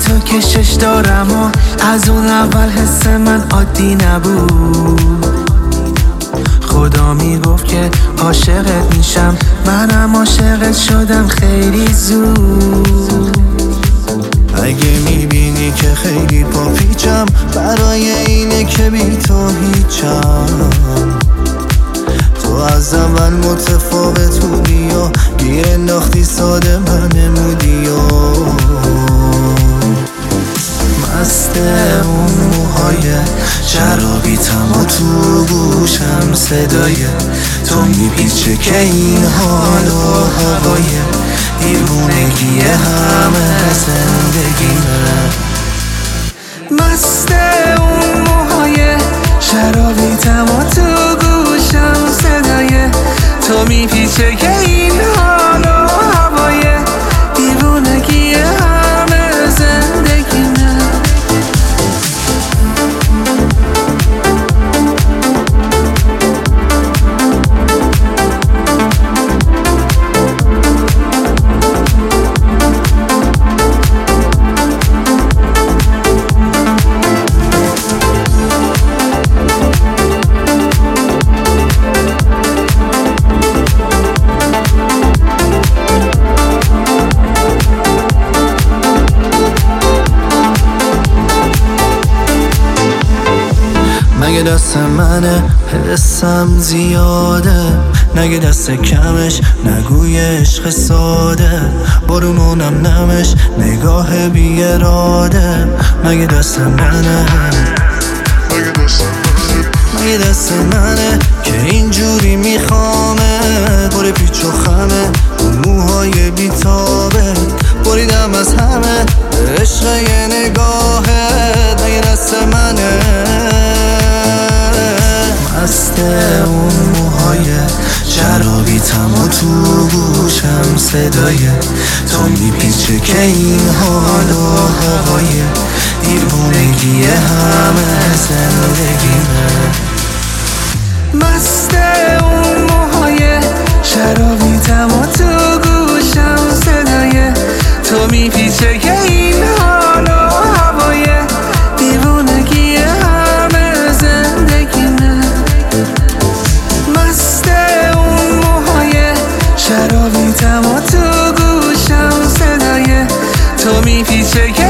تو کشش دارم و از اون اول حس من عادی نبود. خدا میگفت که عاشقت میشم، منم عاشقت شدم خیلی زود. اگه میبینی که خیلی پاپیچم، برای اینه که بی تو هیچم. تو از اول متفاوت بودی و گیر انداختی ساده من نمودی و مست اون موهای شرابیتم و تو گوشم صدای تو میپیچه که این حال و هوای دیوونگی همه زندگیمه. مست اون موهای شرابیتم و تو گوشم صدای تو میپیچه که این حال و هوای دیوونگی همه زندگیمه. نگه دست منه حسم زیاده، نگه دست کمش نگوی عشق ساده، بارونونم نمش نگاه بی اراده. نگه دست منه نگه دست منه که اینجوری میخوامه، پر پیچ و خمه اون موهای بیتابه، بریدم از همه عشق یه نگاهه. نگه دست منه مست اون موهای شرابیتم و تو گوشم صدای تو میپیچه که این حال و هوای دیوونگی همه زندگیمه. مست اون موهای شرابیتم و تو گوشم صدای تو میپیچه که این حال و هوای دیوونگی همه زندگیمه. مست اون موهای شرابیتم و تو گوشم صدای تو میپیچه